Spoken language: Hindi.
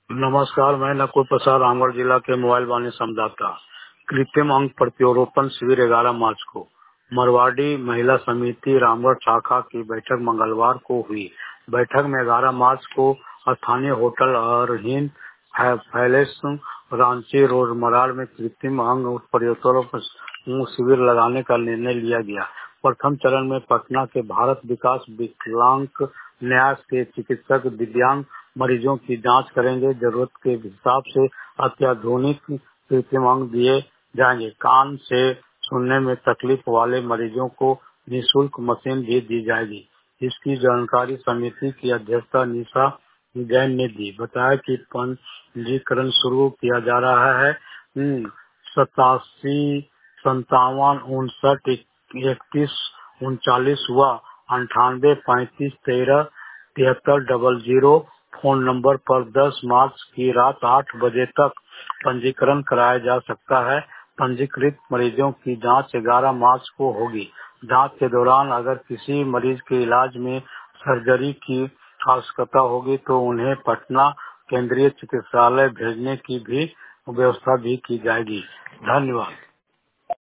नमस्कार, मैं नकुल प्रसाद रामगढ़ जिला के मोबाइल वाणी संवाददाता। कृत्रिम अंग प्रत्यारोपण शिविर 11 मार्च को मारवाड़ी महिला समिति रामगढ़ शाखा की बैठक मंगलवार को हुई। बैठक में 11 मार्च को स्थानीय hotel Arhind palace Ranchi road Marar में कृत्रिम अंग प्रत्यारोपण शिविर लगाने का निर्णय लिया गया। प्रथम चरण में पटना के भारत विकास विकलांग न्यास के चिकित्सक दिव्यांग मरीजों की जांच करेंगे। जरूरत के हिसाब से अत्याधुनिक कृत्रिम अंग दिए जाएंगे। कान से सुनने में तकलीफ वाले मरीजों को निःशुल्क मशीन भी दी जाएगी। इसकी जानकारी समिति की अध्यक्ष निशा जैन ने दी। बताया कि पंजीकरण शुरू किया जा रहा है। 87 57 59 31 39 व 98 35 13 7300 फोन नंबर पर 10 मार्च की रात 8 बजे तक पंजीकरण कराया जा सकता है। पंजीकृत मरीजों की जांच 11 मार्च को होगी। जांच के दौरान अगर किसी मरीज के इलाज में सर्जरी की आवश्यकता होगी तो उन्हें पटना केंद्रीय चिकित्सालय भेजने की भी व्यवस्था भी की जाएगी। धन्यवाद।